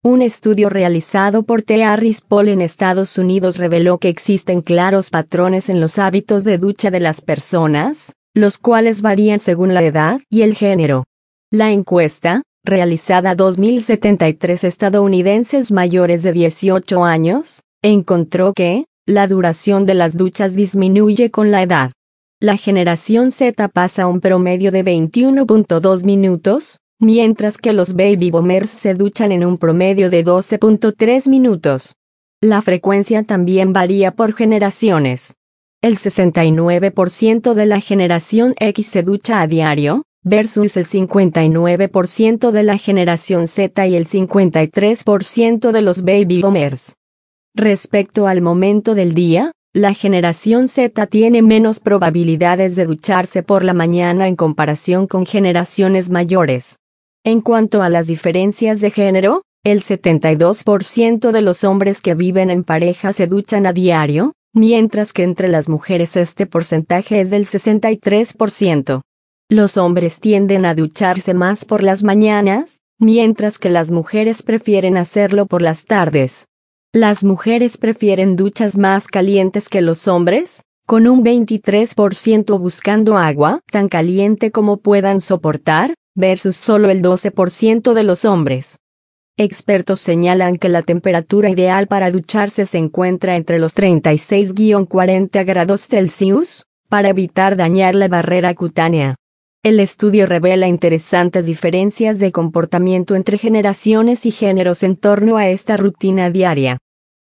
Un estudio realizado por The Harris Poll en Estados Unidos reveló que existen claros patrones en los hábitos de ducha de las personas, los cuales varían según la edad y el género. La encuesta, realizada a 2.073 estadounidenses mayores de 18 años, encontró que la duración de las duchas disminuye con la edad. La generación Z pasa un promedio de 21.2 minutos, mientras que los baby boomers se duchan en un promedio de 12.3 minutos. La frecuencia también varía por generaciones. El 69% de la generación X se ducha a diario, versus el 59% de la generación Z y el 53% de los baby boomers. Respecto al momento del día, la generación Z tiene menos probabilidades de ducharse por la mañana en comparación con generaciones mayores. En cuanto a las diferencias de género, el 72% de los hombres que viven en pareja se duchan a diario, mientras que entre las mujeres este porcentaje es del 63%. Los hombres tienden a ducharse más por las mañanas, mientras que las mujeres prefieren hacerlo por las tardes. Las mujeres prefieren duchas más calientes que los hombres, con un 23% buscando agua tan caliente como puedan soportar, versus solo el 12% de los hombres. Expertos señalan que la temperatura ideal para ducharse se encuentra entre los 36-40 grados Celsius, para evitar dañar la barrera cutánea. El estudio revela interesantes diferencias de comportamiento entre generaciones y géneros en torno a esta rutina diaria.